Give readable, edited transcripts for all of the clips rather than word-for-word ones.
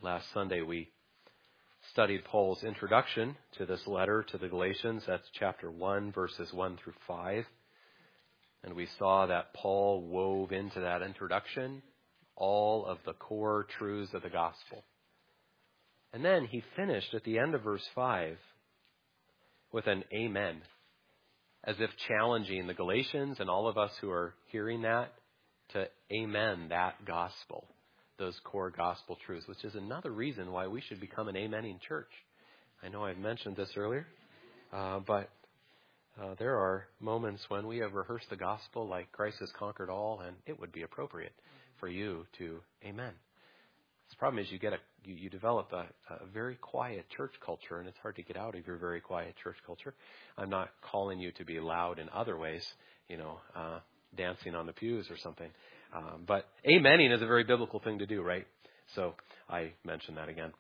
Last Sunday we studied Paul's introduction to this letter to the Galatians. That's chapter 1, verses 1 through 5. And we saw that Paul wove into that introduction all of the core truths of the gospel. And then he finished at the end of verse 5 with an amen, as if challenging the Galatians and all of us who are hearing that to amen that gospel, those core gospel truths, which is another reason why we should become an amening church. I know I've mentioned this earlier, but there are moments when we have rehearsed the gospel like Christ has conquered all, and it would be appropriate for you to amen. The problem is you develop a very quiet church culture, and it's hard to get out of your very quiet church culture. I'm not calling you to be loud in other ways, dancing on the pews or something. But amening is a very biblical thing to do, right? So I mentioned that again.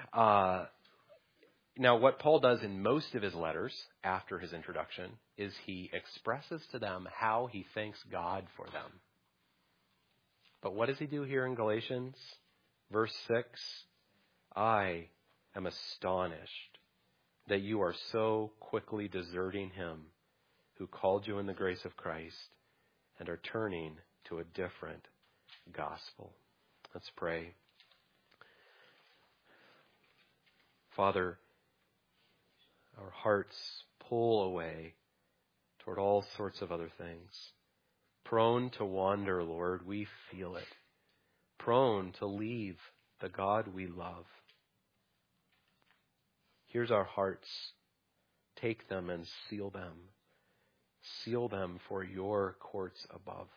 Now, what Paul does in most of his letters after his introduction is he expresses to them how he thanks God for them. But what does he do here in Galatians? Verse 6, I am astonished that you are so quickly deserting him who called you in the grace of Christ and are turning to a different gospel. Let's pray. Father, our hearts pull away toward all sorts of other things. Prone to wander, Lord, we feel it. Prone to leave the God we love. Here's our hearts. Take them and seal them. Seal them for your courts above.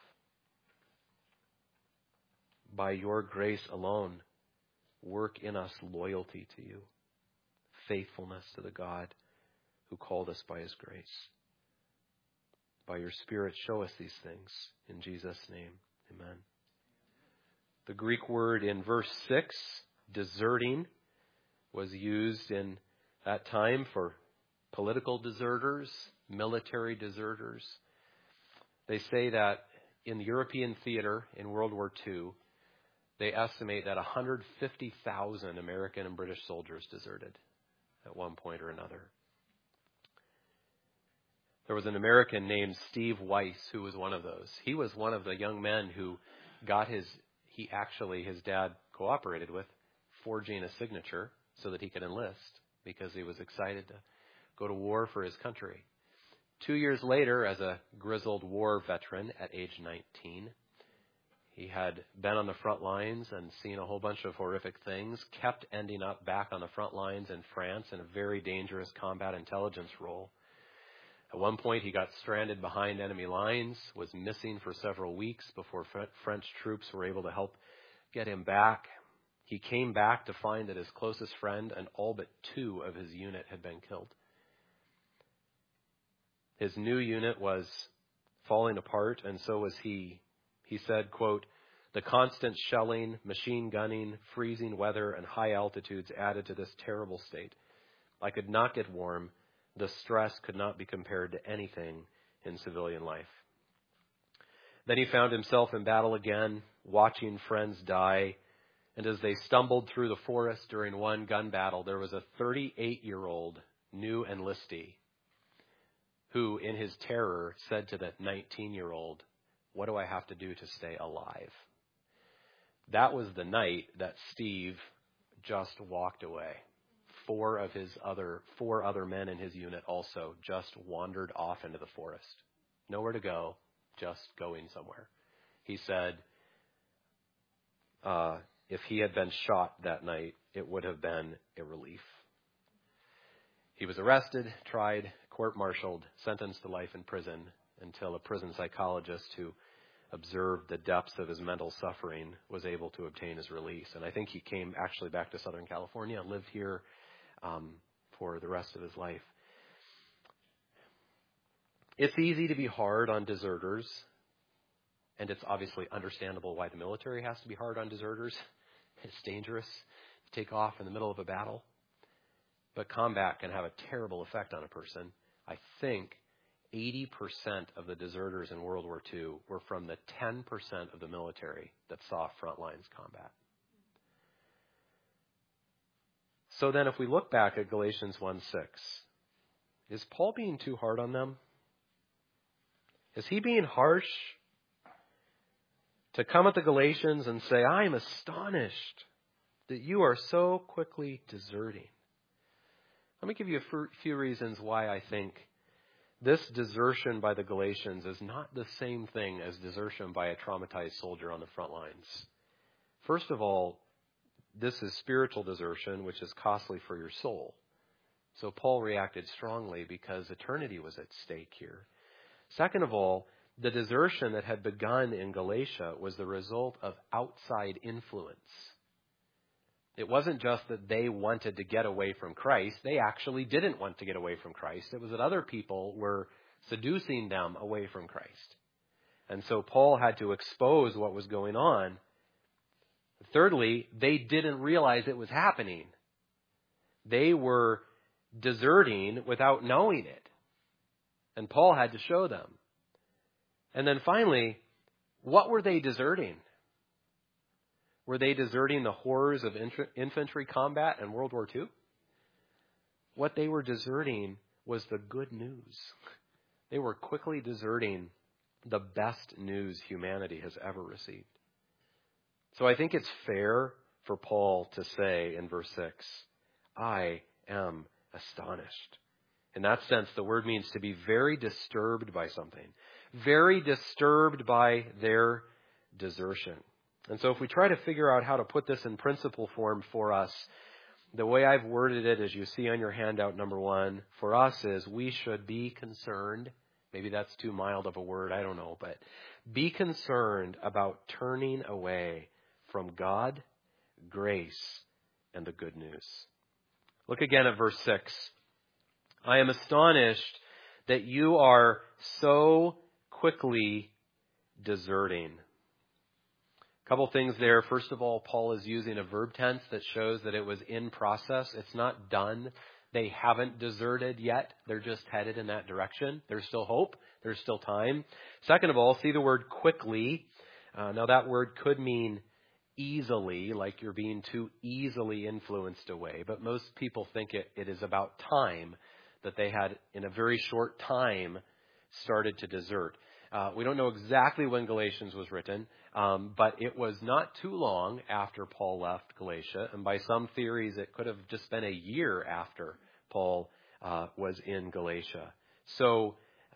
By your grace alone, work in us loyalty to you, faithfulness to the God who called us by his grace. By your Spirit, show us these things. In Jesus' name, amen. The Greek word in verse 6, deserting, was used in that time for political deserters, military deserters. They say that in the European theater in World War II, they estimate that 150,000 American and British soldiers deserted at one point or another. There was an American named Steve Weiss who was one of those. He was one of the young men who got his dad cooperated with forging a signature so that he could enlist because he was excited to go to war for his country. 2 years later, as a grizzled war veteran at age 19, he had been on the front lines and seen a whole bunch of horrific things, kept ending up back on the front lines in France in a very dangerous combat intelligence role. At one point, he got stranded behind enemy lines, was missing for several weeks before French troops were able to help get him back. He came back to find that his closest friend and all but 2 of his unit had been killed. His new unit was falling apart, and so was he. He said, quote, "The constant shelling, machine gunning, freezing weather, and high altitudes added to this terrible state. I could not get warm. The stress could not be compared to anything in civilian life." Then he found himself in battle again, watching friends die. And as they stumbled through the forest during one gun battle, there was a 38-year-old new enlistee who, in his terror, said to that 19-year-old, "What do I have to do to stay alive?" That was the night that Steve just walked away. 4 other men in his unit also just wandered off into the forest. Nowhere to go, just going somewhere. He said, if he had been shot that night, it would have been a relief. He was arrested, tried, court-martialed, sentenced to life in prison until a prison psychologist who observed the depths of his mental suffering was able to obtain his release. And I think he came actually back to Southern California, lived here for the rest of his life. It's easy to be hard on deserters, and it's obviously understandable why the military has to be hard on deserters. It's dangerous to take off in the middle of a battle. But combat can have a terrible effect on a person. I think 80% of the deserters in World War II were from the 10% of the military that saw frontlines combat. So then if we look back at Galatians 1:6, is Paul being too hard on them? Is he being harsh to come at the Galatians and say, I am astonished that you are so quickly deserting? Let me give you a few reasons why I think this desertion by the Galatians is not the same thing as desertion by a traumatized soldier on the front lines. First of all, this is spiritual desertion, which is costly for your soul. So Paul reacted strongly because eternity was at stake here. Second of all, the desertion that had begun in Galatia was the result of outside influence. It wasn't just that they wanted to get away from Christ. They actually didn't want to get away from Christ. It was that other people were seducing them away from Christ. And so Paul had to expose what was going on. Thirdly, they didn't realize it was happening. They were deserting without knowing it. And Paul had to show them. And then finally, what were they deserting? Were they deserting the horrors of infantry combat in World War II? What they were deserting was the good news. They were quickly deserting the best news humanity has ever received. So I think it's fair for Paul to say in verse 6, I am astonished. In that sense, the word means to be very disturbed by something. Very disturbed by their desertion. And so if we try to figure out how to put this in principle form for us, the way I've worded it, as you see on your handout, number 1, for us is we should be concerned. Maybe that's too mild of a word, I don't know. But be concerned about turning away from God, grace, and the good news. Look again at verse 6. I am astonished that you are so quickly deserting. A couple things there. First of all, Paul is using a verb tense that shows that it was in process. It's not done. They haven't deserted yet. They're just headed in that direction. There's still hope. There's still time. Second of all, see the word quickly. Now that word could mean easily, like you're being too easily influenced away. But most people think it is about time, that they had, in a very short time, started to desert. We don't know exactly when Galatians was written, but it was not too long after Paul left Galatia. And by some theories, it could have just been a year after Paul was in Galatia. So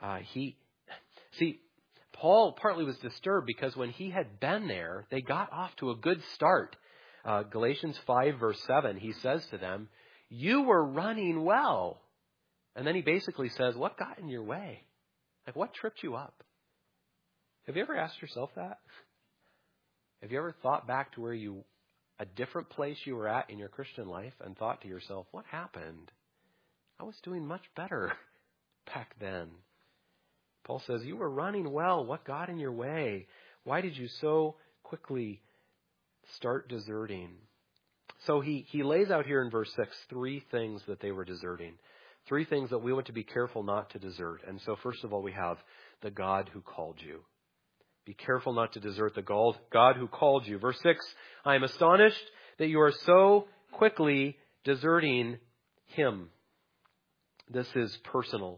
Paul partly was disturbed because when he had been there, they got off to a good start. Galatians 5 verse 7, he says to them, you were running well. And then he basically says, what got in your way? Like, what tripped you up? Have you ever asked yourself that? Have you ever thought back to a different place you were at in your Christian life and thought to yourself, what happened? I was doing much better back then. Paul says, you were running well. What got in your way? Why did you so quickly start deserting? So he lays out here in verse 6 three things that they were deserting. Three things that we want to be careful not to desert. And so first of all, we have the God who called you. Be careful not to desert the God who called you. Verse 6, I am astonished that you are so quickly deserting him. This is personal.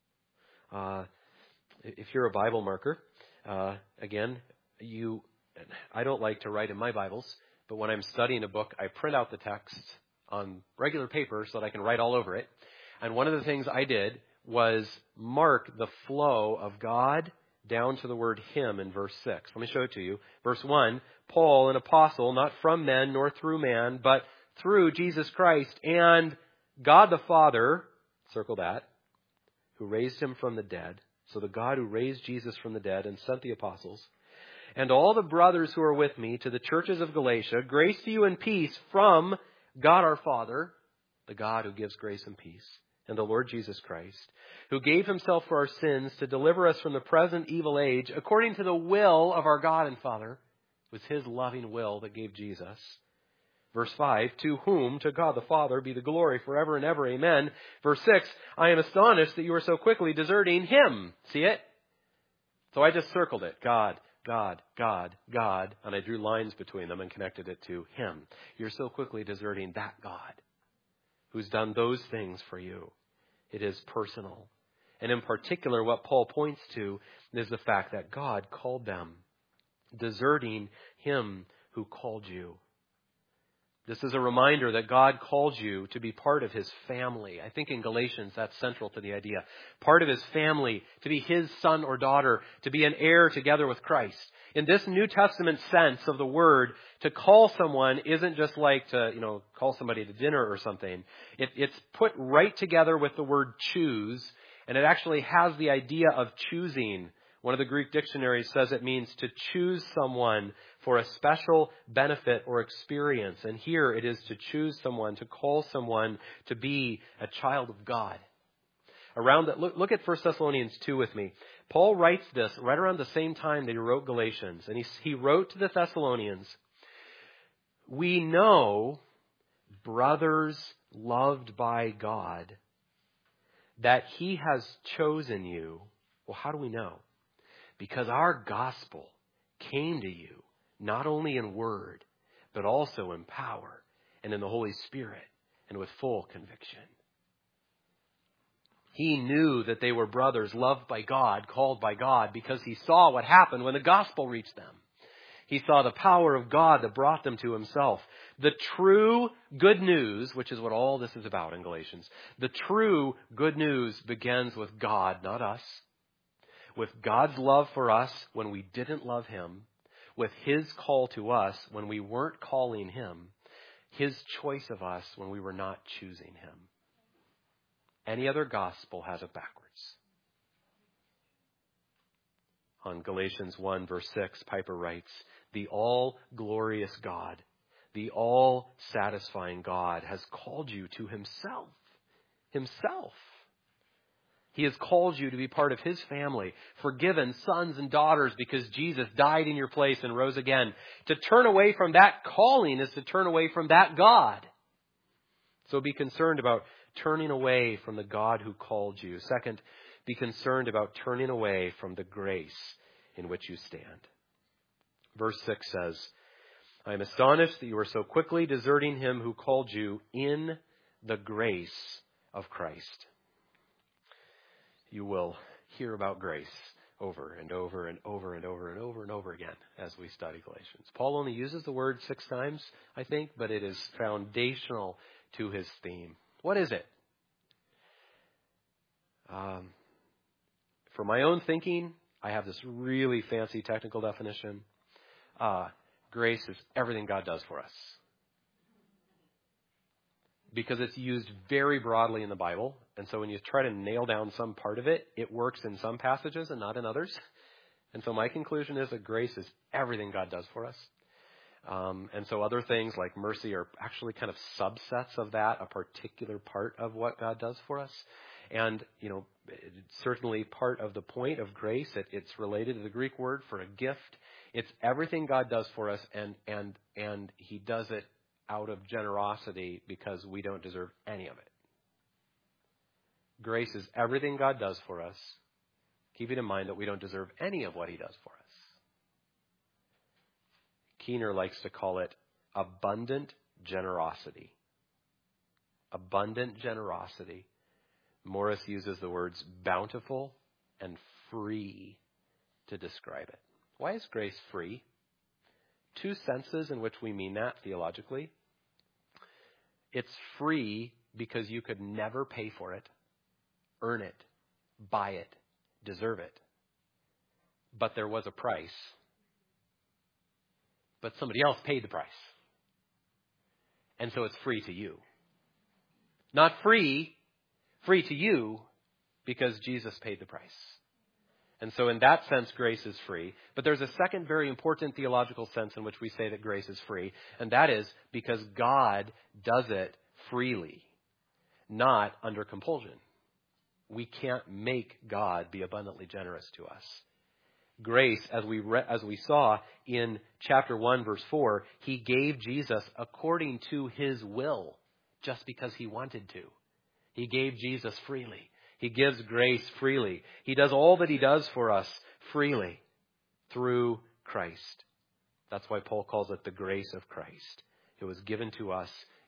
If you're a Bible marker, again, I don't like to write in my Bibles, but when I'm studying a book, I print out the text on regular paper so that I can write all over it. And one of the things I did was mark the flow of God down to the word him in verse 6. Let me show it to you. Verse 1, Paul, an apostle, not from men nor through man, but through Jesus Christ and God the Father, circle that, who raised him from the dead. So the God who raised Jesus from the dead and sent the apostles, and all the brothers who are with me to the churches of Galatia, grace to you and peace from God our Father, the God who gives grace and peace, and the Lord Jesus Christ, who gave himself for our sins to deliver us from the present evil age, according to the will of our God and Father. It was his loving will that gave Jesus. Verse 5, to whom, to God the Father, be the glory forever and ever. Amen. Verse 6, I am astonished that you are so quickly deserting him. See it? So I just circled it. God, God, God, God. And I drew lines between them and connected it to him. You're so quickly deserting that God. who's done those things for you. It is personal. And in particular, what Paul points to is the fact that God called them, deserting him who called you. This is a reminder that God called you to be part of his family. I think in Galatians that's central to the idea. Part of his family, to be his son or daughter, to be an heir together with Christ. In this New Testament sense of the word, to call someone isn't just like to, call somebody to dinner or something. It's put right together with the word choose, and it actually has the idea of choosing. One of the Greek dictionaries says it means to choose someone for a special benefit or experience. And here it is to choose someone, to call someone to be a child of God. Look at 1 Thessalonians 2 with me. Paul writes this right around the same time that he wrote Galatians. And he wrote to the Thessalonians, "We know, brothers loved by God, that he has chosen you." Well, how do we know? Because our gospel came to you, not only in word, but also in power and in the Holy Spirit and with full conviction. He knew that they were brothers loved by God, called by God, because he saw what happened when the gospel reached them. He saw the power of God that brought them to himself. The true good news, which is what all this is about in Galatians, the true good news begins with God, not us. With God's love for us when we didn't love him, with his call to us when we weren't calling him, his choice of us when we were not choosing him. Any other gospel has it backwards. On Galatians 1 verse 6, Piper writes, "The all-glorious God, the all-satisfying God has called you to himself." Himself. He has called you to be part of his family, forgiven sons and daughters because Jesus died in your place and rose again. To turn away from that calling is to turn away from that God. So be concerned about turning away from the God who called you. Second, be concerned about turning away from the grace in which you stand. Verse 6 says, "I am astonished that you are so quickly deserting him who called you in the grace of Christ." You will hear about grace over and over and over and over and over and over again as we study Galatians. Paul only uses the word 6 times, I think, but it is foundational to his theme. What is it? For my own thinking, I have this really fancy technical definition. Grace is everything God does for us. Because it's used very broadly in the Bible. And so when you try to nail down some part of it, it works in some passages and not in others. And so my conclusion is that grace is everything God does for us. And so other things like mercy are actually kind of subsets of that, a particular part of what God does for us. And, it's certainly part of the point of grace. It's related to the Greek word for a gift. It's everything God does for us, and he does it out of generosity because we don't deserve any of it. Grace is everything God does for us, keeping in mind that we don't deserve any of what he does for us. Keener likes to call it abundant generosity. Abundant generosity. Morris uses the words bountiful and free to describe it. Why is grace free? 2 senses in which we mean that theologically. It's free because you could never pay for it, earn it, buy it, deserve it. But there was a price. But somebody else paid the price. And so it's free to you. Not free to you because Jesus paid the price. And so in that sense, grace is free. But there's a second very important theological sense in which we say that grace is free. And that is because God does it freely, not under compulsion. We can't make God be abundantly generous to us. Grace, as we saw in chapter 1, verse 4, he gave Jesus according to his will, just because he wanted to. He gave Jesus freely. He gives grace freely. He does all that he does for us freely through Christ. That's why Paul calls it the grace of Christ. It was given to us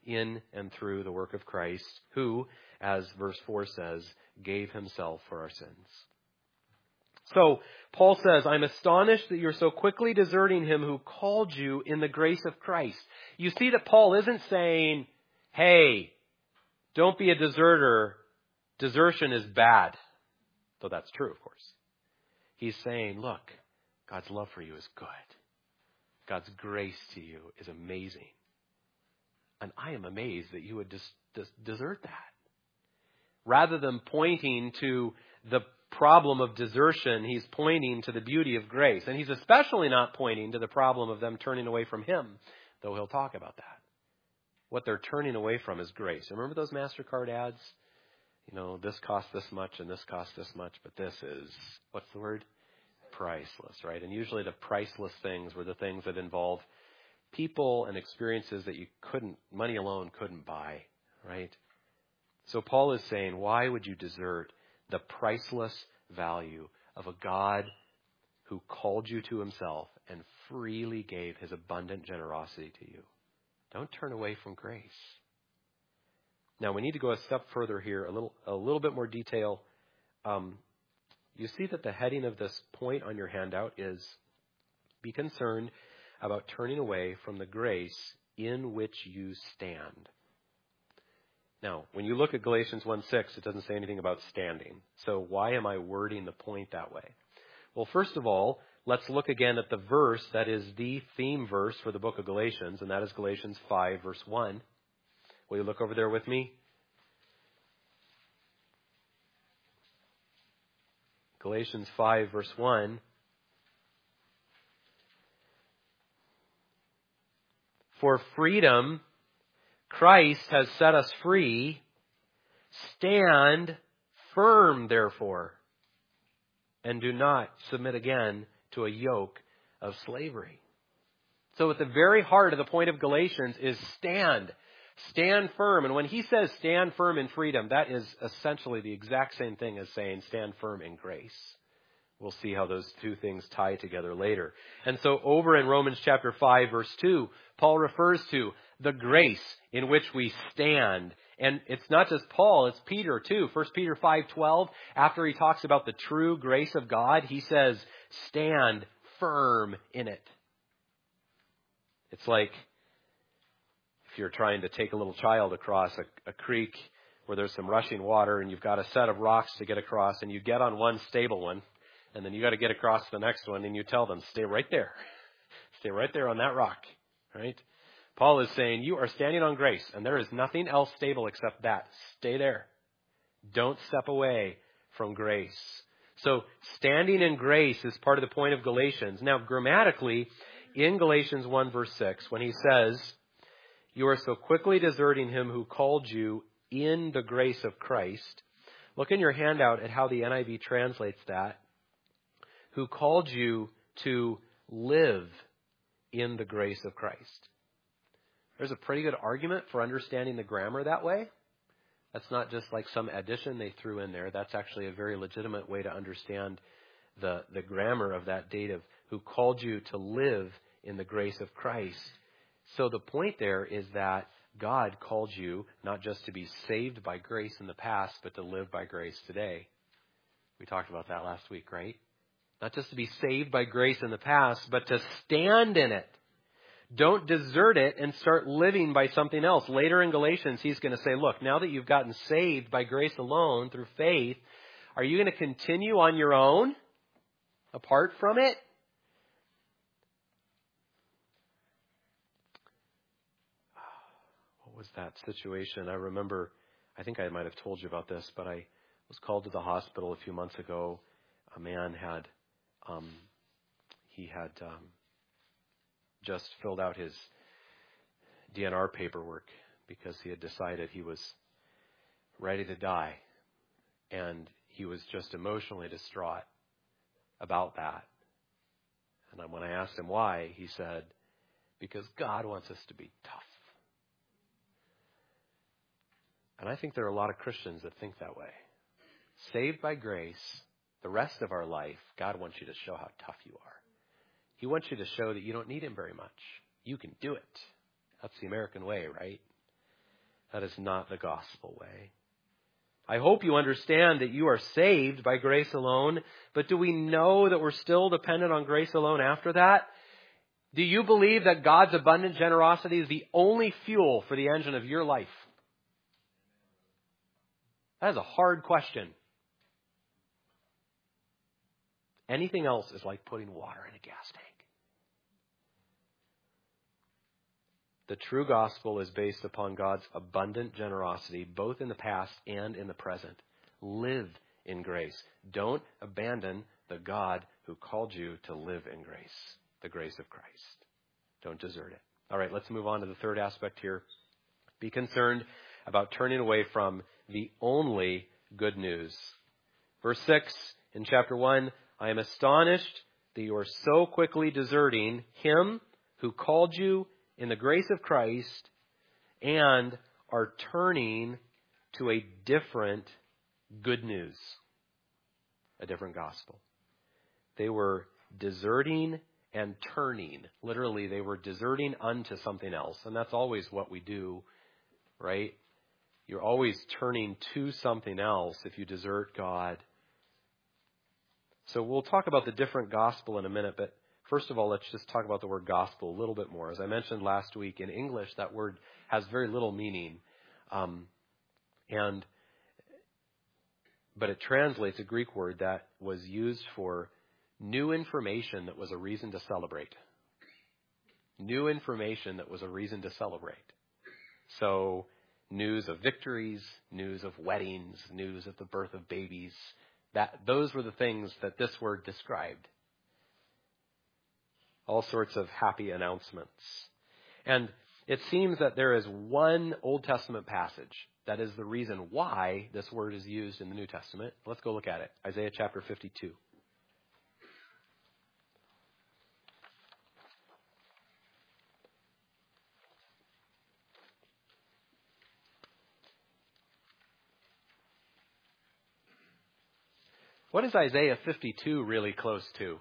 in and through the work of Christ, who, as verse 4 says, gave himself for our sins. So, Paul says, I'm astonished that you're so quickly deserting him who called you in the grace of Christ. You see that Paul isn't saying, hey, don't be a deserter. Desertion is bad. Though that's true, of course. He's saying, look, God's love for you is good. God's grace to you is amazing. And I am amazed that you would desert that. Rather than pointing to the problem of desertion, he's pointing to the beauty of grace. And he's especially not pointing to the problem of them turning away from him, though he'll talk about that. What they're turning away from is grace. Remember those MasterCard ads? You know, this costs this much and this costs this much, but this is, what's the word? Priceless, right? And usually the priceless things were the things that involve people and experiences that money alone couldn't buy, right? So Paul is saying, why would you desert the priceless value of a God who called you to himself and freely gave his abundant generosity to you? Don't turn away from grace. Now, we need to go a step further here, a little bit more detail. You see that the heading of this point on your handout is, be concerned about turning away from the grace in which you stand. Now, when you look at Galatians 1:6, it doesn't say anything about standing. So why am I wording the point that way? Well, first of all, let's look again at the verse that is the theme verse for the book of Galatians, and that is Galatians 5, verse 1. Will you look over there with me? Galatians 5, verse 1. For freedom, Christ has set us free. Stand firm, therefore, and do not submit again to a yoke of slavery. So at the very heart of the point of Galatians is stand. Stand firm. And when he says stand firm in freedom, that is essentially the exact same thing as saying stand firm in grace. We'll see how those two things tie together later. And so over in Romans chapter 5, verse 2, Paul refers to the grace in which we stand. And it's not just Paul, it's Peter too. 1 Peter 5:12, after he talks about the true grace of God, he says, stand firm in it. It's like if you're trying to take a little child across a creek where there's some rushing water and you've got a set of rocks to get across, and you get on one stable one, and then you got to get across the next one, and you tell them, stay right there. Stay right there on that rock, right? Paul is saying, you are standing on grace, and there is nothing else stable except that. Stay there. Don't step away from grace. So standing in grace is part of the point of Galatians. Now, grammatically, in Galatians 1, verse 6, when he says, you are so quickly deserting him who called you in the grace of Christ. Look in your handout at how the NIV translates that. Who called you to live in the grace of Christ. There's a pretty good argument for understanding the grammar that way. That's not just like some addition they threw in there. That's actually a very legitimate way to understand the grammar of that dative. Who called you to live in the grace of Christ. So the point there is that God called you not just to be saved by grace in the past, but to live by grace today. We talked about that last week, right? Not just to be saved by grace in the past, but to stand in it. Don't desert it and start living by something else. Later in Galatians, he's going to say, look, now that you've gotten saved by grace alone through faith, are you going to continue on your own apart from it? What was that situation? I remember, I think I might have told you about this, but I was called to the hospital a few months ago. A man had just filled out his DNR paperwork because he had decided he was ready to die. And he was just emotionally distraught about that. And when I asked him why, he said, because God wants us to be tough. And I think there are a lot of Christians that think that way. Saved by grace, the rest of our life, God wants you to show how tough you are. He wants you to show that you don't need him very much. You can do it. That's the American way, right? That is not the gospel way. I hope you understand that you are saved by grace alone, but do we know that we're still dependent on grace alone after that? Do you believe that God's abundant generosity is the only fuel for the engine of your life? That is a hard question. Anything else is like putting water in a gas tank. The true gospel is based upon God's abundant generosity, both in the past and in the present. Live in grace. Don't abandon the God who called you to live in grace, the grace of Christ. Don't desert it. All right, let's move on to the third aspect here. Be concerned about turning away from the only good news. Verse 6 in chapter 1, I am astonished that you are so quickly deserting him who called you in the grace of Christ and are turning to a different good news, a different gospel. They were deserting and turning. Literally, they were deserting unto something else. And that's always what we do, right? You're always turning to something else if you desert God. So we'll talk about the different gospel in a minute, but first of all, let's just talk about the word gospel a little bit more. As I mentioned last week, in English, that word has very little meaning. But it translates a Greek word that was used for new information that was a reason to celebrate. New information that was a reason to celebrate. So news of victories, news of weddings, news of the birth of babies. Those were the things that this word described. All sorts of happy announcements. And it seems that there is one Old Testament passage that is the reason why this word is used in the New Testament. Let's go look at it. Isaiah chapter 52. What is Isaiah 52 really close to?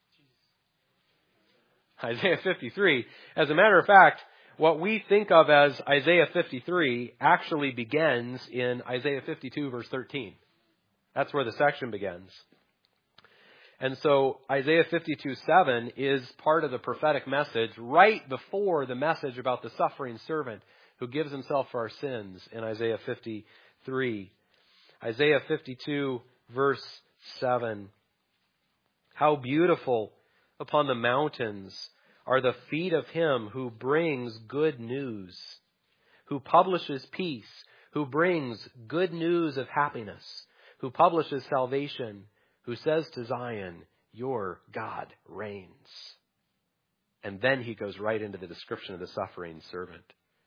Isaiah 53. As a matter of fact, what we think of as Isaiah 53 actually begins in Isaiah 52 verse 13. That's where the section begins. And so Isaiah 52:7 is part of the prophetic message right before the message about the suffering servant who gives himself for our sins in Isaiah 53. Isaiah 52 verse 7. How beautiful upon the mountains are the feet of him who brings good news, who publishes peace, who brings good news of happiness, who publishes salvation, who says to Zion, your God reigns. And then he goes right into the description of the suffering servant.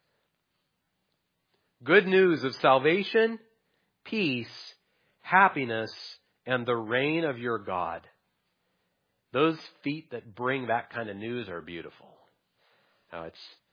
Good news of salvation, peace, happiness, and the reign of your God. Those feet that bring that kind of news are beautiful. Now,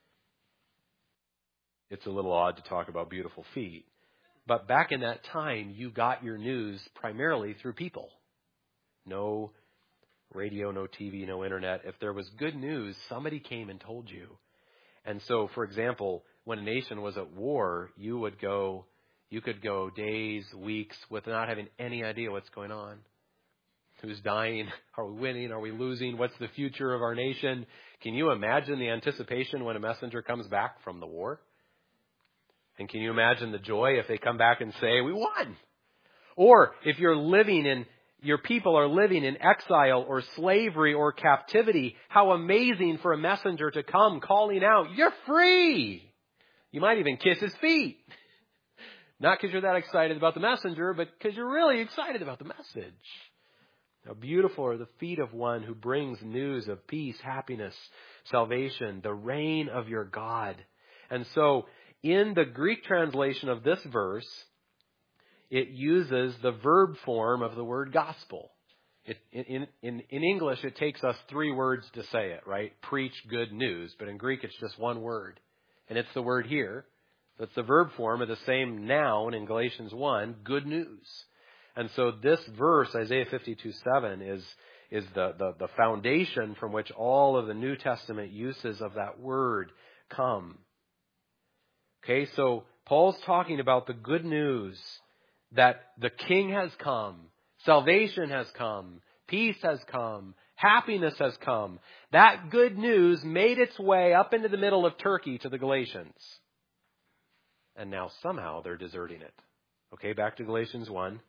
it's a little odd to talk about beautiful feet. But back in that time, you got your news primarily through people. No radio, no TV, no internet. If there was good news, somebody came and told you. And so, for example, when a nation was at war, you could go days, weeks with not having any idea what's going on. Who's dying? Are we winning? Are we losing? What's the future of our nation? Can you imagine the anticipation when a messenger comes back from the war? And can you imagine the joy if they come back and say, we won? Or if your people are living in exile or slavery or captivity, how amazing for a messenger to come calling out, you're free! You might even kiss his feet. Not because you're that excited about the messenger, but because you're really excited about the message. How beautiful are the feet of one who brings news of peace, happiness, salvation, the reign of your God. And so, in the Greek translation of this verse, it uses the verb form of the word gospel. In English, it takes us 3 words to say it, right? Preach good news. But in Greek, it's just one word. And it's the word here. That's the verb form of the same noun in Galatians 1, good news. And so this verse, Isaiah 52:7, is the foundation from which all of the New Testament uses of that word come. Okay, so Paul's talking about the good news that the King has come, salvation has come, peace has come, happiness has come. That good news made its way up into the middle of Turkey to the Galatians. And now somehow they're deserting it. Okay, back to Galatians 1.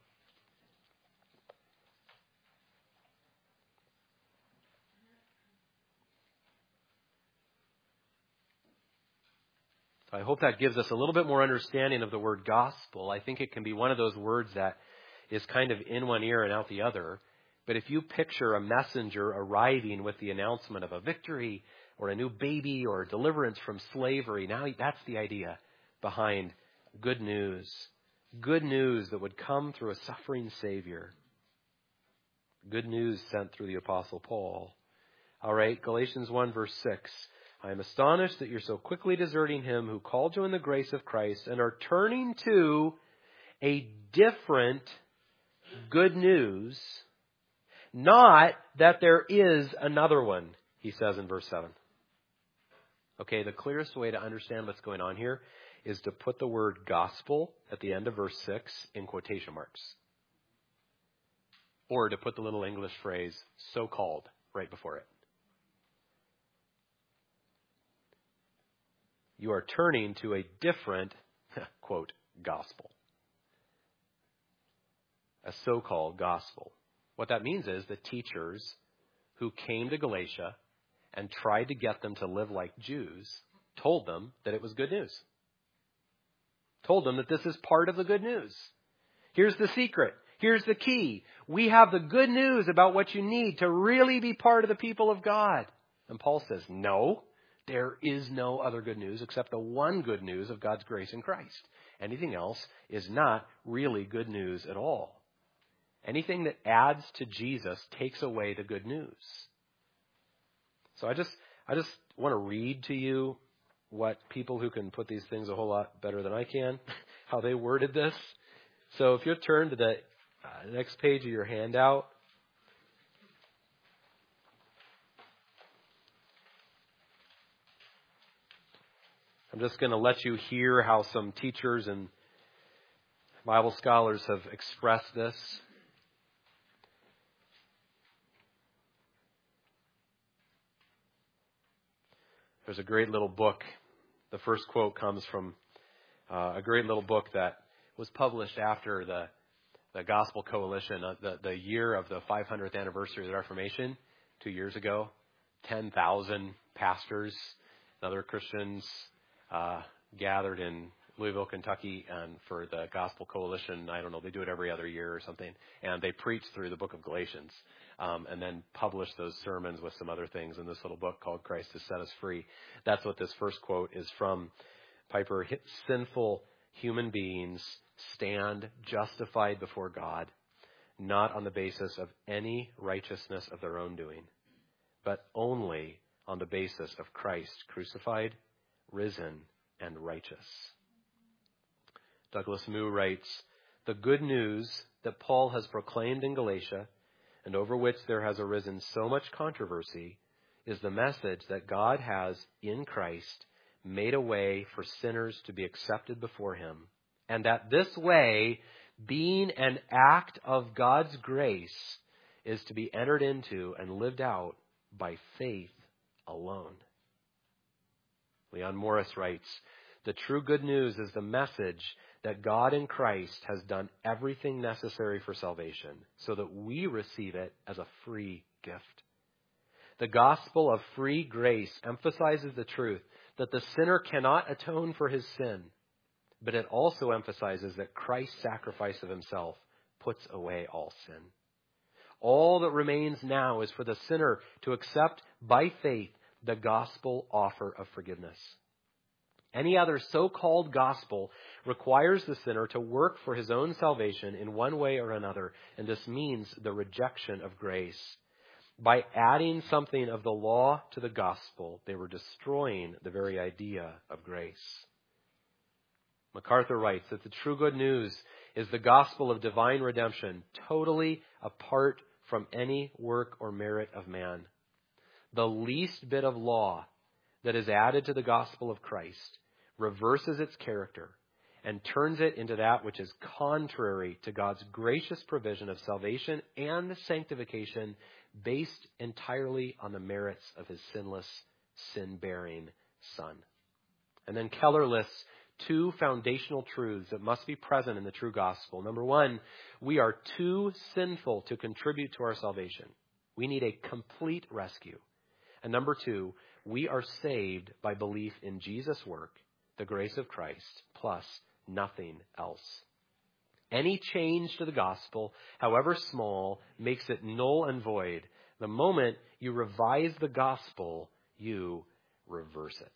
So I hope that gives us a little bit more understanding of the word gospel. I think it can be one of those words that is kind of in one ear and out the other. But if you picture a messenger arriving with the announcement of a victory or a new baby or deliverance from slavery, now that's the idea behind good news. Good news that would come through a suffering Savior. Good news sent through the Apostle Paul. All right, Galatians 1 verse 6. I am astonished that you're so quickly deserting him who called you in the grace of Christ and are turning to a different good news, not that there is another one, he says in verse 7. Okay, the clearest way to understand what's going on here is to put the word gospel at the end of verse 6 in quotation marks. Or to put the little English phrase, so-called, right before it. You are turning to a different, quote, gospel. A so-called gospel. What that means is the teachers who came to Galatia and tried to get them to live like Jews told them that it was good news. Told them that this is part of the good news. Here's the secret. Here's the key. We have the good news about what you need to really be part of the people of God. And Paul says, no. There is no other good news except the one good news of God's grace in Christ. Anything else is not really good news at all. Anything that adds to Jesus takes away the good news. So I just want to read to you what people who can put these things a whole lot better than I can, how they worded this. So if you turn to the next page of your handout, I'm just going to let you hear how some teachers and Bible scholars have expressed this. There's a great little book. The first quote comes from a great little book that was published after the Gospel Coalition, the year of the 500th anniversary of the Reformation, 2 years ago. 10,000 pastors and other Christians gathered in Louisville, Kentucky, and for the Gospel Coalition. I don't know, they do it every other year or something. And they preach through the book of Galatians and then publish those sermons with some other things in this little book called Christ Has Set Us Free. That's what this first quote is from. Piper, sinful human beings stand justified before God, not on the basis of any righteousness of their own doing, but only on the basis of Christ crucified, risen, and righteous. Douglas Moo writes, the good news that Paul has proclaimed in Galatia, and over which there has arisen so much controversy, is the message that God has, in Christ, made a way for sinners to be accepted before him, and that this way, being an act of God's grace, is to be entered into and lived out by faith alone. Leon Morris writes, the true good news is the message that God in Christ has done everything necessary for salvation so that we receive it as a free gift. The gospel of free grace emphasizes the truth that the sinner cannot atone for his sin, but it also emphasizes that Christ's sacrifice of himself puts away all sin. All that remains now is for the sinner to accept by faith the gospel offer of forgiveness. Any other so-called gospel requires the sinner to work for his own salvation in one way or another, and this means the rejection of grace. By adding something of the law to the gospel, they were destroying the very idea of grace. MacArthur writes that the true good news is the gospel of divine redemption, totally apart from any work or merit of man. The least bit of law that is added to the gospel of Christ reverses its character and turns it into that which is contrary to God's gracious provision of salvation and sanctification based entirely on the merits of his sinless, sin-bearing Son. And then Keller lists two foundational truths that must be present in the true gospel. Number one, we are too sinful to contribute to our salvation. We need a complete rescue. And number two, we are saved by belief in Jesus' work, the grace of Christ, plus nothing else. Any change to the gospel, however small, makes it null and void. The moment you revise the gospel, you reverse it.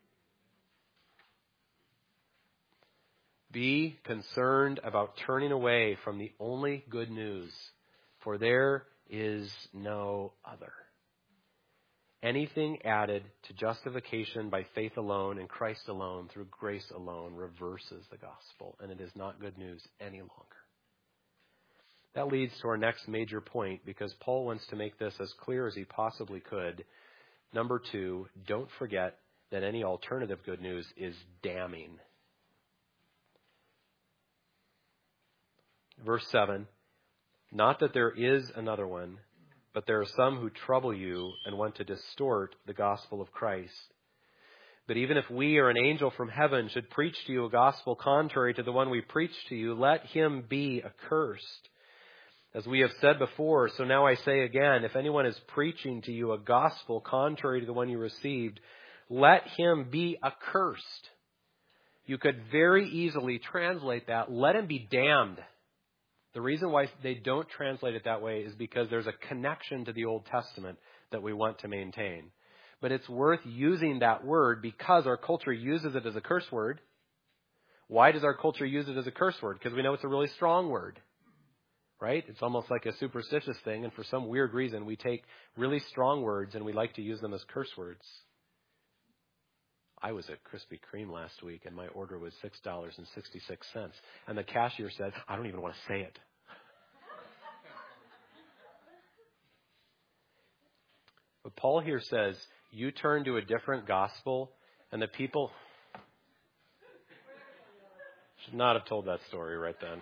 Be concerned about turning away from the only good news, for there is no other. Anything added to justification by faith alone in Christ alone through grace alone reverses the gospel, and it is not good news any longer. That leads to our next major point, because Paul wants to make this as clear as he possibly could. Number two, don't forget that any alternative good news is damning. Verse 7, not that there is another one, but there are some who trouble you and want to distort the gospel of Christ. But even if we or an angel from heaven should preach to you a gospel contrary to the one we preach to you, let him be accursed. As we have said before, so now I say again, if anyone is preaching to you a gospel contrary to the one you received, let him be accursed. You could very easily translate that, let him be damned. The reason why they don't translate it that way is because there's a connection to the Old Testament that we want to maintain. But it's worth using that word because our culture uses it as a curse word. Why does our culture use it as a curse word? Because we know it's a really strong word, right? It's almost like a superstitious thing, and for some weird reason, we take really strong words and we like to use them as curse words. I was at Krispy Kreme last week, and my order was $6.66. And the cashier said, I don't even want to say it. But Paul here says, you turn to a different gospel, and the people should not have told that story right then.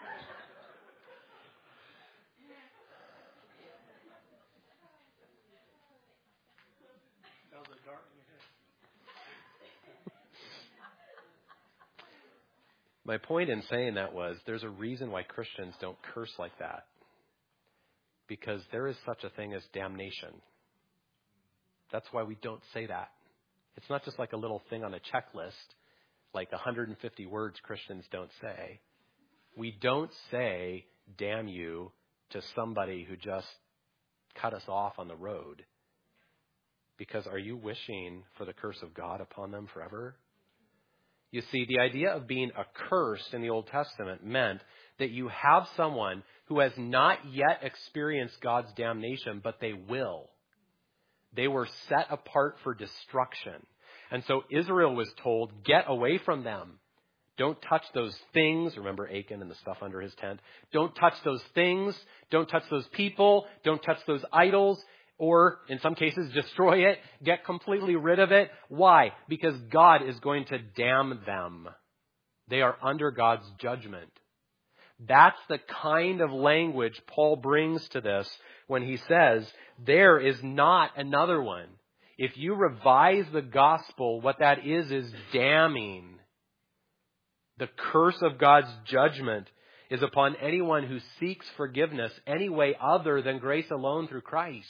My point in saying that was there's a reason why Christians don't curse like that. Because there is such a thing as damnation. That's why we don't say that. It's not just like a little thing on a checklist, like 150 words Christians don't say. We don't say, damn you, to somebody who just cut us off on the road. Because are you wishing for the curse of God upon them forever? You see, the idea of being accursed in the Old Testament meant that you have someone who has not yet experienced God's damnation, but they will. They were set apart for destruction. And so Israel was told, get away from them. Don't touch those things. Remember Achan and the stuff under his tent. Don't touch those things. Don't touch those people. Don't touch those idols. Or, in some cases, destroy it. Get completely rid of it. Why? Because God is going to damn them. They are under God's judgment. That's the kind of language Paul brings to this when he says, there is not another one. If you revise the gospel, what that is damning. The curse of God's judgment is upon anyone who seeks forgiveness any way other than grace alone through Christ.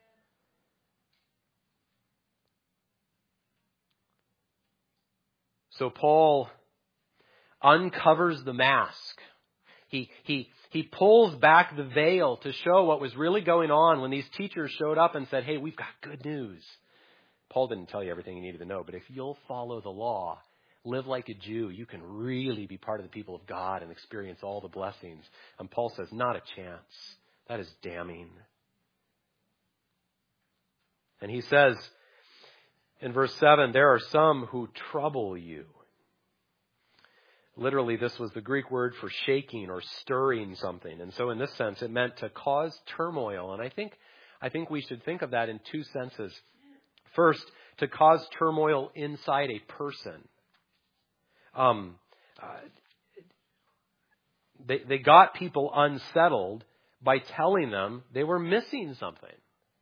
So Paul uncovers the mask. He pulls back the veil to show what was really going on when these teachers showed up and said, hey, we've got good news. Paul didn't tell you everything you needed to know, but if you'll follow the law, live like a Jew, you can really be part of the people of God and experience all the blessings. And Paul says, not a chance. That is damning. And he says in verse 7, there are some who trouble you. Literally, this was the Greek word for shaking or stirring something. And so in this sense, it meant to cause turmoil. And I think we should think of that in two senses. First, to cause turmoil inside a person. They got people unsettled by telling them they were missing something.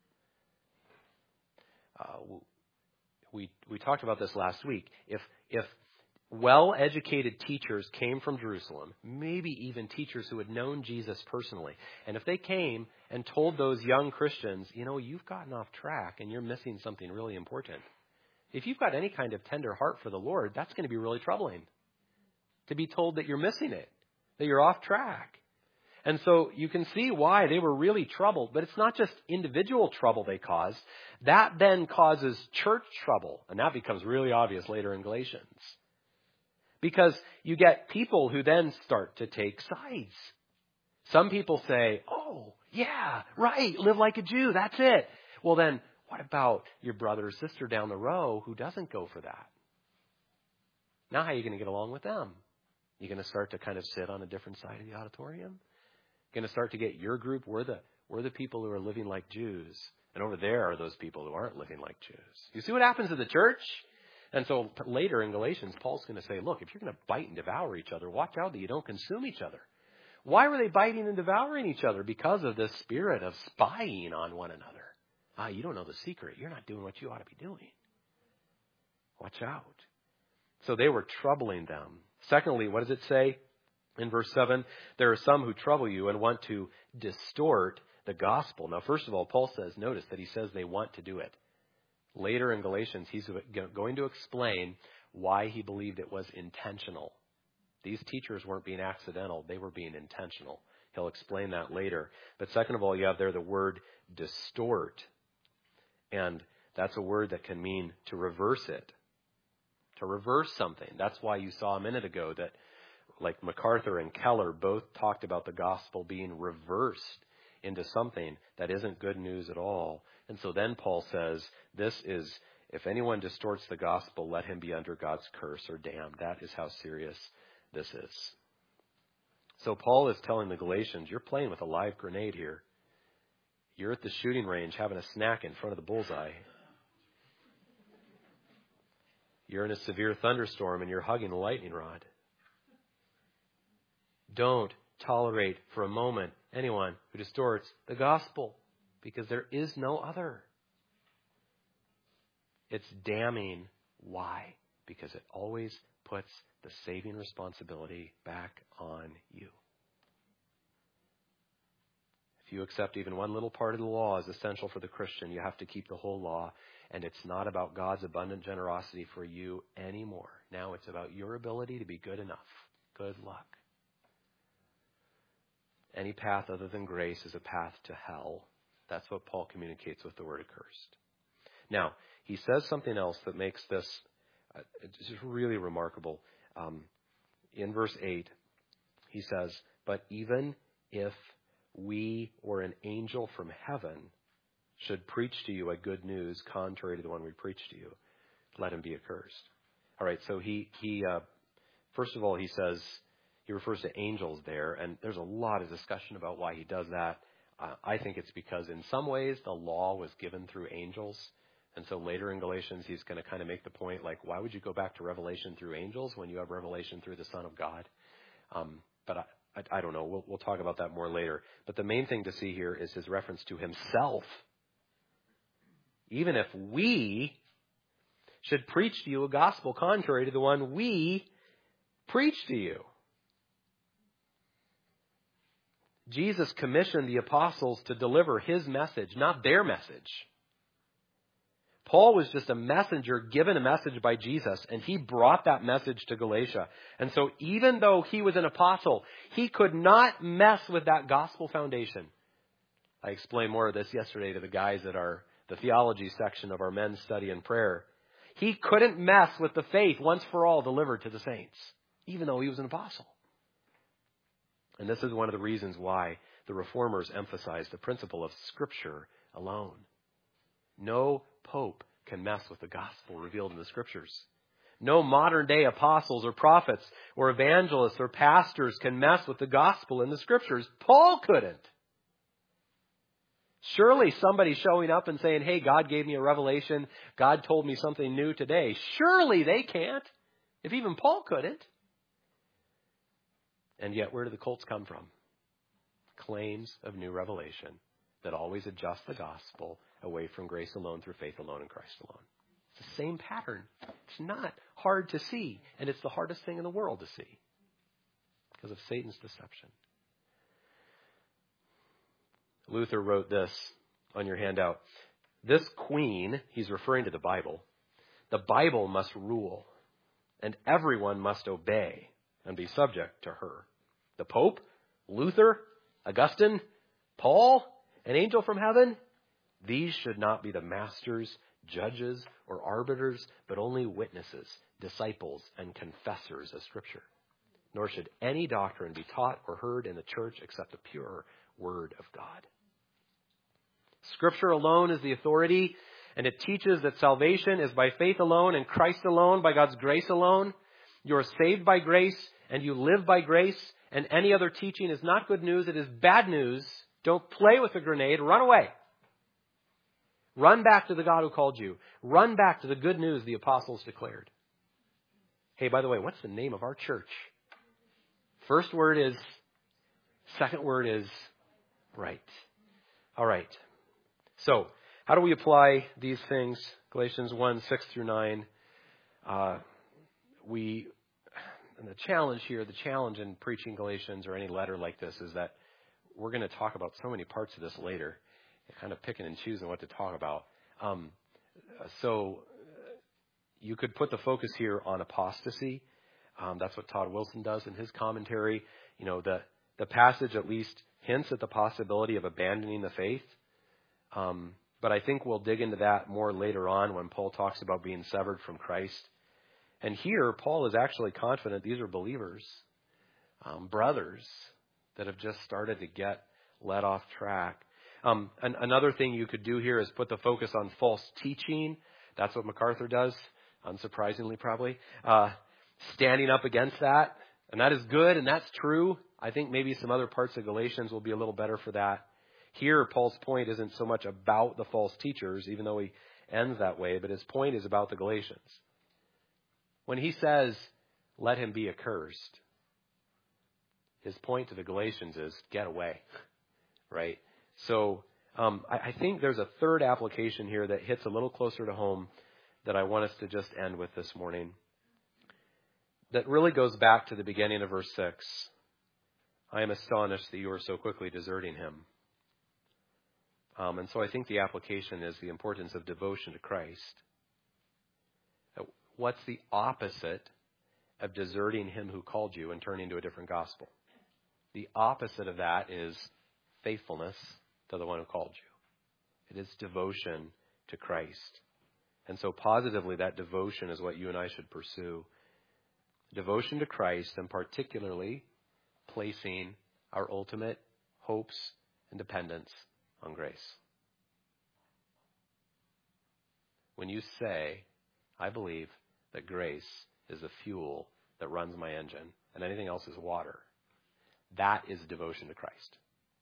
We talked about this last week. If well-educated teachers came from Jerusalem, maybe even teachers who had known Jesus personally, and if they came and told those young Christians, you've gotten off track and you're missing something really important. If you've got any kind of tender heart for the Lord, that's going to be really troubling. To be told that you're missing it, that you're off track. And so you can see why they were really troubled, but it's not just individual trouble they caused. That then causes church trouble, and that becomes really obvious later in Galatians. Because you get people who then start to take sides. Some people say, oh, yeah, right, live like a Jew, that's it. Well then, what about your brother or sister down the row who doesn't go for that? Now how are you going to get along with them? You're going to start to kind of sit on a different side of the auditorium? You're going to start to get your group, we're the people who are living like Jews. And over there are those people who aren't living like Jews. You see what happens to the church? And so later in Galatians, Paul's going to say, look, if you're going to bite and devour each other, watch out that you don't consume each other. Why were they biting and devouring each other? Because of this spirit of spying on one another. You don't know the secret. You're not doing what you ought to be doing. Watch out. So they were troubling them. Secondly, what does it say in verse 7? There are some who trouble you and want to distort the gospel. Now, first of all, Paul says, notice that he says they want to do it. Later in Galatians, he's going to explain why he believed it was intentional. These teachers weren't being accidental. They were being intentional. He'll explain that later. But second of all, you have there the word distort. And that's a word that can mean to reverse it. To reverse something. That's why you saw a minute ago that like MacArthur and Keller both talked about the gospel being reversed into something that isn't good news at all. And so then Paul says, this is, if anyone distorts the gospel, let him be under God's curse or damned. That is how serious this is. So Paul is telling the Galatians, you're playing with a live grenade here. You're at the shooting range having a snack in front of the bullseye. You're in a severe thunderstorm and you're hugging the lightning rod. Don't tolerate for a moment anyone who distorts the gospel, because there is no other. It's damning. Why? Because it always puts the saving responsibility back on you. If you accept even one little part of the law as essential for the Christian, you have to keep the whole law. And it's not about God's abundant generosity for you anymore. Now it's about your ability to be good enough. Good luck. Any path other than grace is a path to hell. That's what Paul communicates with the word accursed. Now, he says something else that makes this just really remarkable. In verse 8, he says, but even if we or an angel from heaven should preach to you a good news contrary to the one we preach to you, let him be accursed. All right, so he first of all, he says, he refers to angels there, and there's a lot of discussion about why he does that. I think it's because in some ways the law was given through angels. And so later in Galatians, he's going to kind of make the point, like, why would you go back to revelation through angels when you have revelation through the Son of God? But I don't know. We'll talk about that more later. But the main thing to see here is his reference to himself. Even if we should preach to you a gospel contrary to the one we preach to you. Jesus commissioned the apostles to deliver his message, not their message. Paul was just a messenger given a message by Jesus, and he brought that message to Galatia. And so even though he was an apostle, he could not mess with that gospel foundation. I explained more of this yesterday to the guys at the theology section of our men's study and prayer. He couldn't mess with the faith once for all delivered to the saints, even though he was an apostle. And this is one of the reasons why the Reformers emphasized the principle of Scripture alone. No pope can mess with the gospel revealed in the Scriptures. No modern day apostles or prophets or evangelists or pastors can mess with the gospel in the Scriptures. Paul couldn't. Surely somebody showing up and saying, hey, God gave me a revelation. God told me something new today. Surely they can't, if even Paul couldn't. And yet, where do the cults come from? Claims of new revelation that always adjust the gospel away from grace alone, through faith alone, in Christ alone. It's the same pattern. It's not hard to see, and it's the hardest thing in the world to see because of Satan's deception. Luther wrote this on your handout. This queen, he's referring to the Bible must rule, and everyone must obey and be subject to her. The Pope, Luther, Augustine, Paul, an angel from heaven, these should not be the masters, judges, or arbiters, but only witnesses, disciples, and confessors of Scripture. Nor should any doctrine be taught or heard in the church except the pure Word of God. Scripture alone is the authority, and it teaches that salvation is by faith alone, in Christ alone, by God's grace alone. You are saved by grace, and you live by grace, and any other teaching is not good news. It is bad news. Don't play with a grenade. Run away. Run back to the God who called you. Run back to the good news the apostles declared. Hey, by the way, what's the name of our church? First word is, second word is right. All right. So, how do we apply these things? Galatians 1, 6 through 9. And the challenge in preaching Galatians or any letter like this is that we're going to talk about so many parts of this later, kind of picking and choosing what to talk about. So you could put the focus here on apostasy. That's what Todd Wilson does in his commentary. You know, the passage at least hints at the possibility of abandoning the faith. But I think we'll dig into that more later on when Paul talks about being severed from Christ. And here, Paul is actually confident these are believers, brothers that have just started to get led off track. Another thing you could do here is put the focus on false teaching. That's what MacArthur does, unsurprisingly probably. Standing up against that. And that is good, and that's true. I think maybe some other parts of Galatians will be a little better for that. Here, Paul's point isn't so much about the false teachers, even though he ends that way, but his point is about the Galatians. When he says, let him be accursed, his point to the Galatians is, get away, right? So I think there's a third application here that hits a little closer to home that I want us to just end with this morning. That really goes back to the beginning of verse 6. I am astonished that you are so quickly deserting him. And so I think the application is the importance of devotion to Christ. What's the opposite of deserting him who called you and turning to a different gospel? The opposite of that is faithfulness to the one who called you. It is devotion to Christ. And so positively, that devotion is what you and I should pursue. Devotion to Christ, and particularly placing our ultimate hopes and dependence on grace. When you say, I believe that grace is the fuel that runs my engine and anything else is water, that is devotion to Christ.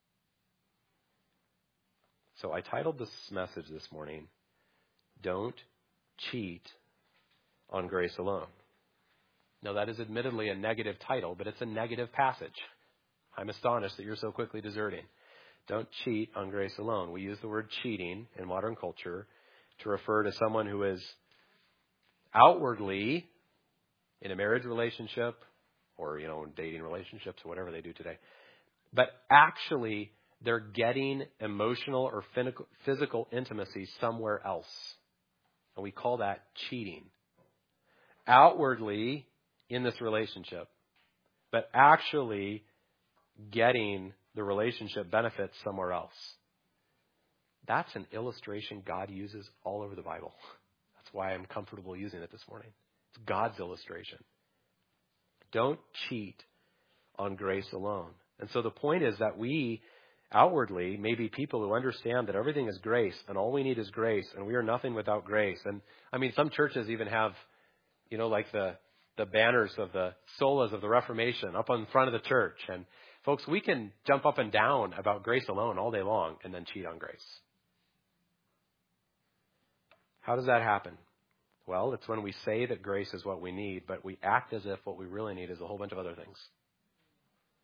So I titled this message this morning, Don't Cheat on Grace Alone. Now that is admittedly a negative title, but it's a negative passage. I'm astonished that you're so quickly deserting. Don't cheat on grace alone. We use the word cheating in modern culture to refer to someone who is outwardly in a marriage relationship or, dating relationships or whatever they do today. But actually, they're getting emotional or physical intimacy somewhere else. And we call that cheating. Outwardly in this relationship, but actually getting the relationship benefits somewhere else. That's an illustration God uses all over the Bible. That's why I'm comfortable using it this morning. It's God's illustration. Don't cheat on grace alone. And so the point is that we outwardly may be people who understand that everything is grace and all we need is grace and we are nothing without grace. And I mean, some churches even have, like the banners of the solas of the Reformation up on front of the church. And folks, we can jump up and down about grace alone all day long and then cheat on grace. How does that happen? Well, it's when we say that grace is what we need, but we act as if what we really need is a whole bunch of other things.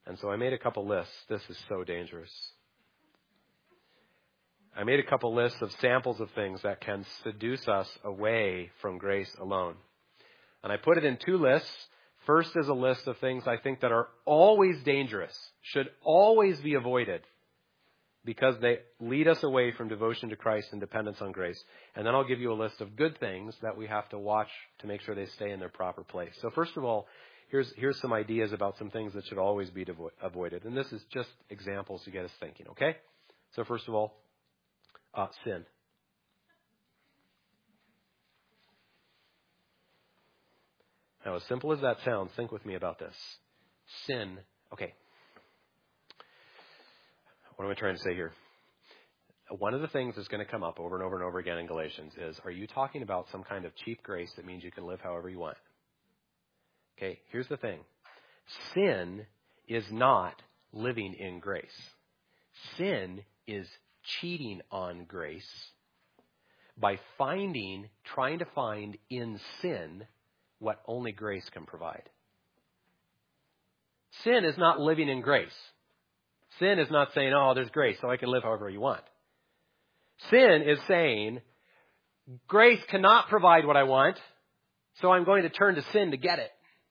And so I made a couple lists. This is so dangerous. I made a couple lists of samples of things that can seduce us away from grace alone. And I put it in two lists. First is a list of things I think that are always dangerous, should always be avoided, because they lead us away from devotion to Christ and dependence on grace. And then I'll give you a list of good things that we have to watch to make sure they stay in their proper place. So first of all, here's some ideas about some things that should always be avoided. And this is just examples to get us thinking, okay? So first of all, sin. Now, as simple as that sounds, think with me about this. Sin, okay. What am I trying to say here? One of the things that's going to come up over and over and over again in Galatians is, are you talking about some kind of cheap grace that means you can live however you want? Okay, here's the thing. Sin is not living in grace. Sin is cheating on grace by trying to find in sin what only grace can provide. Sin is not living in grace. Sin is not saying, oh, there's grace, so I can live however you want. Sin is saying, grace cannot provide what I want, so I'm going to turn to sin to get it.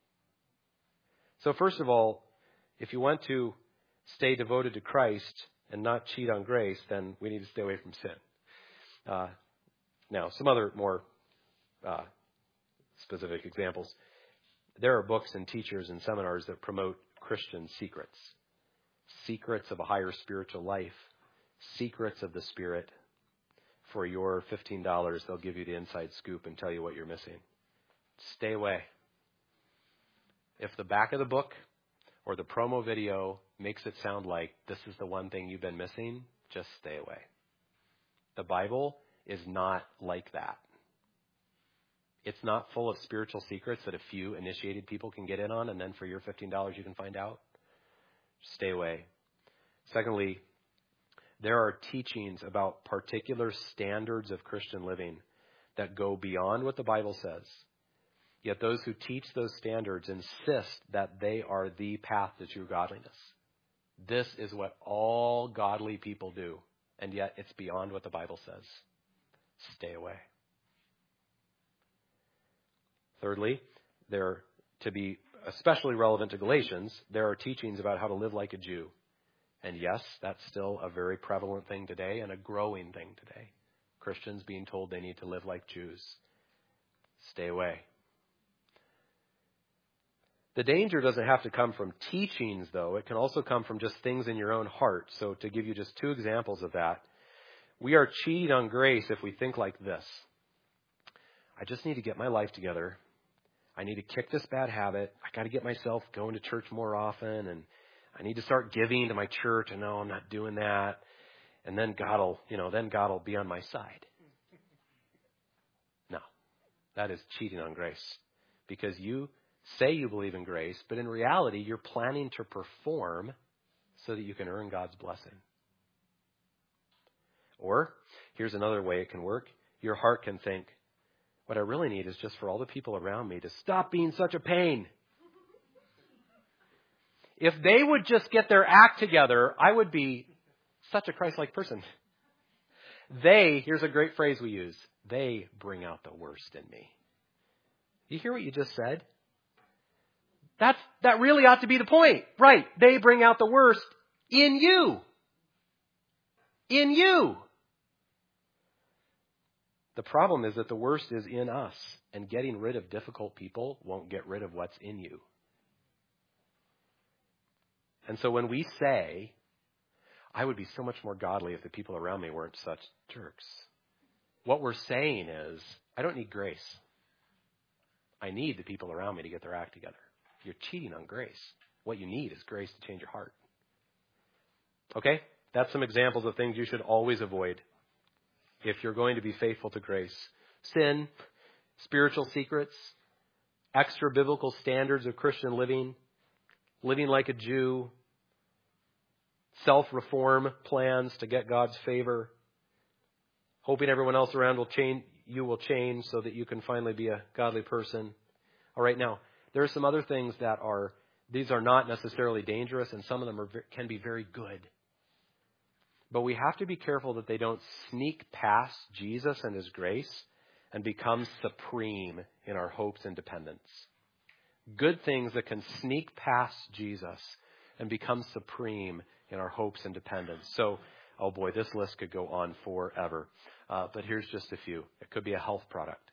So first of all, if you want to stay devoted to Christ and not cheat on grace, then we need to stay away from sin. Now, some other more specific examples. There are books and teachers and seminars that promote Christian secrets. Secrets of a higher spiritual life. Secrets of the Spirit. For your $15, they'll give you the inside scoop and tell you what you're missing. Stay away. If the back of the book or the promo video makes it sound like this is the one thing you've been missing, just stay away. The Bible is not like that. It's not full of spiritual secrets that a few initiated people can get in on, and then for your $15 you can find out. Stay away. Secondly, there are teachings about particular standards of Christian living that go beyond what the Bible says. Yet those who teach those standards insist that they are the path to true godliness. This is what all godly people do, and yet it's beyond what the Bible says. Stay away. Thirdly, to be especially relevant to Galatians, there are teachings about how to live like a Jew. And yes, that's still a very prevalent thing today and a growing thing today. Christians being told they need to live like Jews. Stay away. The danger doesn't have to come from teachings, though. It can also come from just things in your own heart. So to give you just two examples of that, we are cheating on grace if we think like this. I just need to get my life together. I need to kick this bad habit. I got to get myself going to church more often, and I need to start giving to my church. And no, I'm not doing that. And then God will be on my side. No, that is cheating on grace, because you say you believe in grace, but in reality, you're planning to perform so that you can earn God's blessing. Or, here's another way it can work. Your heart can think, what I really need is just for all the people around me to stop being such a pain. If they would just get their act together, I would be such a Christ-like person. Here's a great phrase we use, they bring out the worst in me. You hear what you just said? That really ought to be the point. Right. They bring out the worst in you. In you. The problem is that the worst is in us, and getting rid of difficult people won't get rid of what's in you. And so when we say, I would be so much more godly if the people around me weren't such jerks, what we're saying is, I don't need grace. I need the people around me to get their act together. You're cheating on grace. What you need is grace to change your heart. Okay? That's some examples of things you should always avoid if you're going to be faithful to grace. Sin, spiritual secrets, extra biblical standards of Christian living, living like a Jew, self-reform plans to get God's favor, hoping everyone else around you will change so that you can finally be a godly person. All right, now, there are some other things that are These are not necessarily dangerous, and some of them can be very good. But we have to be careful that they don't sneak past Jesus and His grace and become supreme in our hopes and dependence. Good things that can sneak past Jesus and become supreme in our hopes and dependence. So, oh boy, this list could go on forever. But here's just a few. It could be a health product.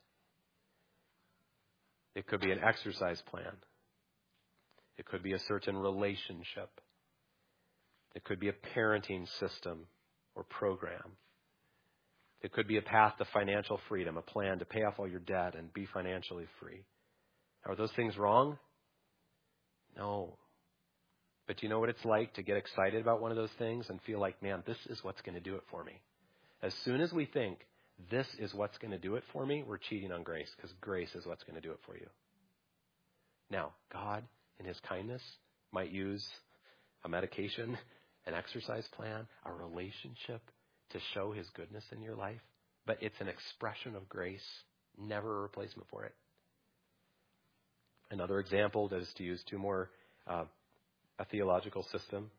It could be an exercise plan. It could be a certain relationship. It could be a parenting system or program. It could be a path to financial freedom, a plan to pay off all your debt and be financially free. Are those things wrong? No. But do you know what it's like to get excited about one of those things and feel like, man, this is what's going to do it for me? As soon as we think this is what's going to do it for me, we're cheating on grace, because grace is what's going to do it for you. Now, God, in His kindness, might use a medication, an exercise plan, a relationship to show His goodness in your life. But it's an expression of grace, never a replacement for it. Another example is to use two more, a theological system.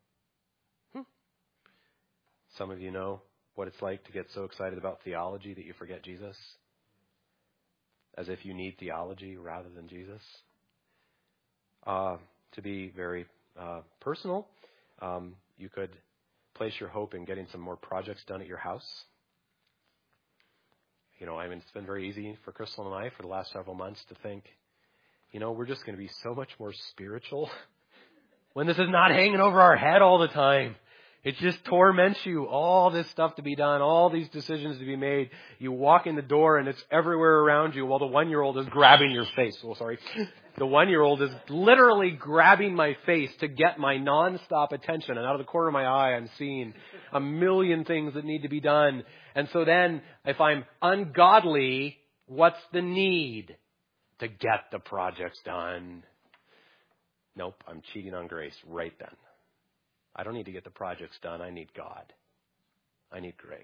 Some of you know what it's like to get so excited about theology that you forget Jesus, as if you need theology rather than Jesus. To be very personal, you could place your hope in getting some more projects done at your house. It's been very easy for Crystal and I for the last several months to think, we're just going to be so much more spiritual when this is not hanging over our head all the time. It just torments you, all this stuff to be done, all these decisions to be made. You walk in the door and it's everywhere around you while the 1-year-old is grabbing your face. Oh, sorry. The 1-year-old is literally grabbing my face to get my nonstop attention. And out of the corner of my eye, I'm seeing a million things that need to be done. And so then, if I'm ungodly, what's the need to get the projects done? Nope, I'm cheating on grace right then. I don't need to get the projects done. I need God. I need grace.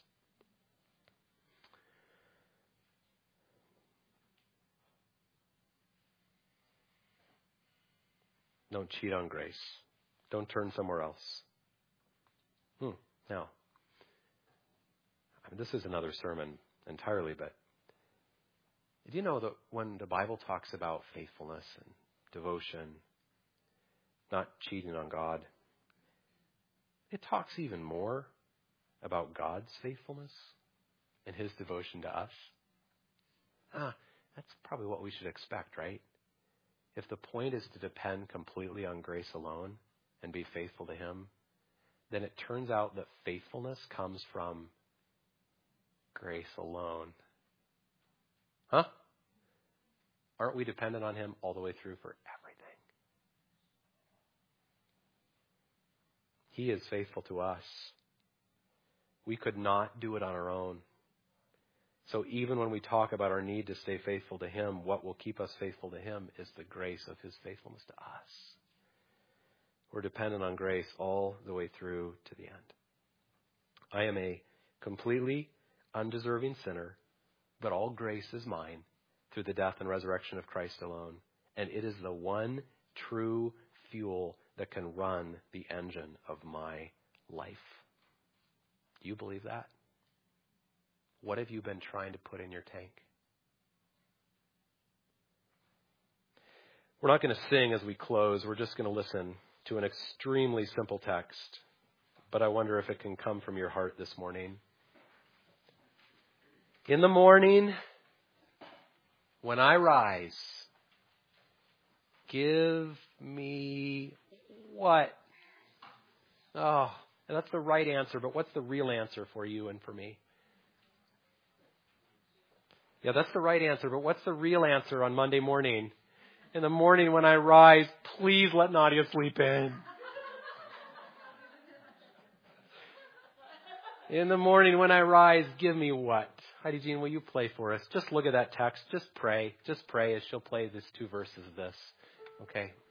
Don't cheat on grace. Don't turn somewhere else. Now, this is another sermon entirely, but did you know that when the Bible talks about faithfulness and devotion, not cheating on God, it talks even more about God's faithfulness and His devotion to us? That's probably what we should expect, right? If the point is to depend completely on grace alone and be faithful to Him, then it turns out that faithfulness comes from grace alone. Aren't we dependent on Him all the way through for everything? He is faithful to us. We could not do it on our own. So even when we talk about our need to stay faithful to Him, what will keep us faithful to Him is the grace of His faithfulness to us. We're dependent on grace all the way through to the end. I am a completely undeserving sinner, but all grace is mine through the death and resurrection of Christ alone. And it is the one true fuel that can run the engine of my life. Do you believe that? What have you been trying to put in your tank? We're not going to sing as we close. We're just going to listen to an extremely simple text. But I wonder if it can come from your heart this morning. In the morning, when I rise, give me what? Oh, and that's the right answer, but what's the real answer for you and for me? Yeah, that's the right answer, but what's the real answer on Monday morning? In the morning when I rise, please let Nadia sleep in. In the morning when I rise, give me what? Heidi Jean, will you play for us? Just look at that text. Just pray. Just pray as she'll play these two verses of this. Okay.